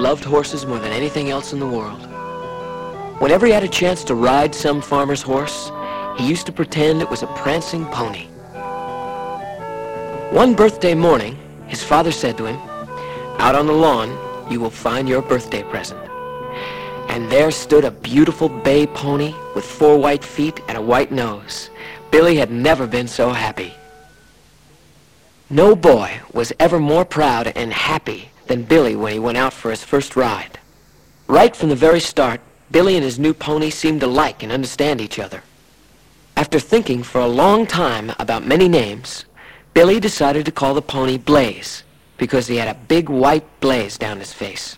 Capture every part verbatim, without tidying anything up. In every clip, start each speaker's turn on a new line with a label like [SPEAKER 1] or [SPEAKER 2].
[SPEAKER 1] loved horses more than anything else in the world. Whenever he had a chance to ride some farmer's horse, he used to pretend it was a prancing pony. One birthday morning, his father said to him, "Out on the lawn, you will find your birthday present." And there stood a beautiful bay pony with four white feet and a white nose. Billy had never been so happy. No boy was ever more proud and happy than Billy when he went out for his first ride. Right from the very start, Billy and his new pony seemed to like and understand each other. After thinking for a long time about many names, Billy decided to call the pony Blaze because he had a big white blaze down his face.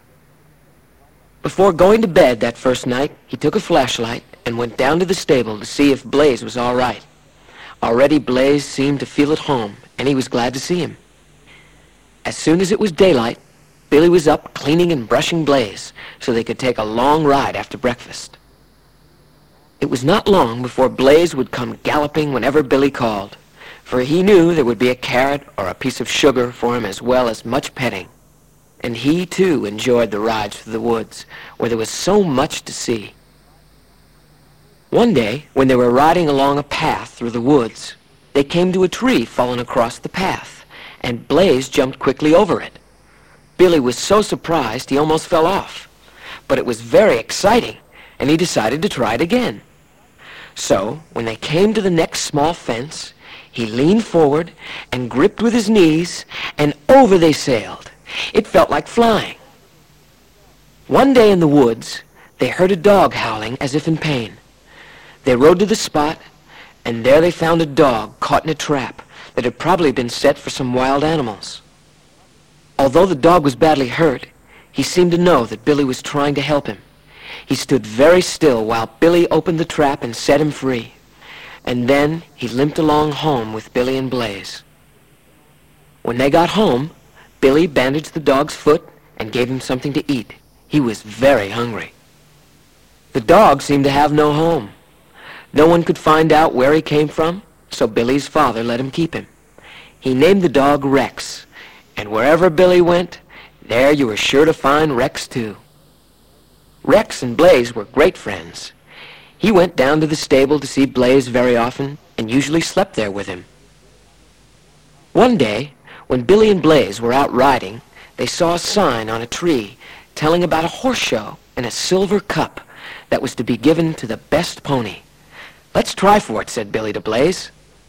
[SPEAKER 1] Before going to bed that first night, he took a flashlight and went down to the stable to see if Blaze was all right. Already Blaze seemed to feel at home, and he was glad to see him. As soon as it was daylight, Billy was up cleaning and brushing Blaze so they could take a long ride after breakfast. It was not long before Blaze would come galloping whenever Billy called, for he knew there would be a carrot or a piece of sugar for him as well as much petting. And he, too, enjoyed the rides through the woods, where there was so much to see. One day, when they were riding along a path through the woods, they came to a tree fallen across the path, and Blaze jumped quickly over it. Billy was so surprised he almost fell off, but it was very exciting, and he decided to try it again. So, when they came to the next small fence, he leaned forward and gripped with his knees, and over they sailed. It felt like flying. One day in the woods, they heard a dog howling as if in pain. They rode to the spot, and there they found a dog caught in a trap that had probably been set for some wild animals. Although the dog was badly hurt, he seemed to know that Billy was trying to help him. He stood very still while Billy opened the trap and set him free. And then he limped along home with Billy and Blaze. When they got home, Billy bandaged the dog's foot and gave him something to eat. He was very hungry. The dog seemed to have no home. No one could find out where he came from, so Billy's father let him keep him. He named the dog Rex, and wherever Billy went, there you were sure to find Rex too. Rex and Blaze were great friends. He went down to the stable to see Blaze very often and usually slept there with him. One day, when Billy and Blaze were out riding, they saw a sign on a tree telling about a horse show and a silver cup that was to be given to the best pony. "Let's try for it," said Billy to Blaze.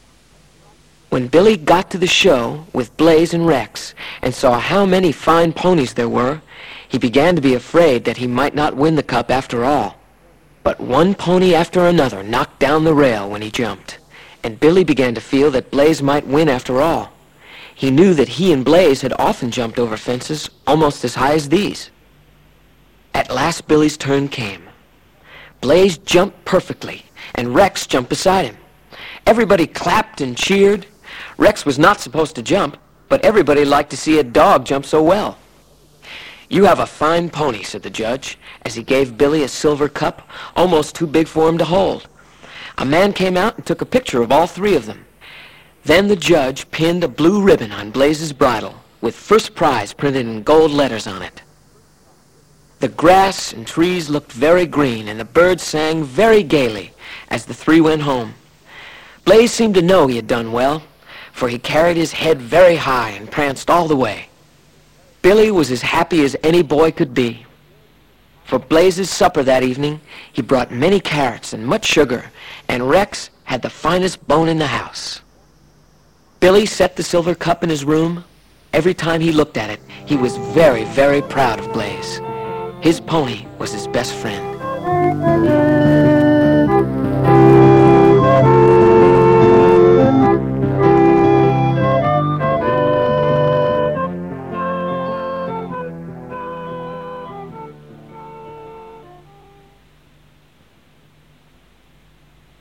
[SPEAKER 1] When Billy got to the show with Blaze and Rex and saw how many fine ponies there were, he began to be afraid that he might not win the cup after all. But one pony after another knocked down the rail when he jumped, and Billy began to feel that Blaze might win after all. He knew that he and Blaze had often jumped over fences almost as high as these. At last Billy's turn came. Blaze jumped perfectly, and Rex jumped beside him. Everybody clapped and cheered. Rex was not supposed to jump, but everybody liked to see a dog jump so well. "You have a fine pony," said the judge, as he gave Billy a silver cup, almost too big for him to hold. A man came out and took a picture of all three of them. Then the judge pinned a blue ribbon on Blaze's bridle, with first prize printed in gold letters on it. The grass and trees looked very green, and the birds sang very gaily as the three went home. Blaze seemed to know he had done well, for he carried his head very high and pranced all the way. Billy was as happy as any boy could be. For Blaze's supper that evening, he brought many carrots and much sugar, and Rex had the finest bone in the house. Billy set the silver cup in his room. Every time he looked at it, he was very, very proud of Blaze. His pony was his best friend.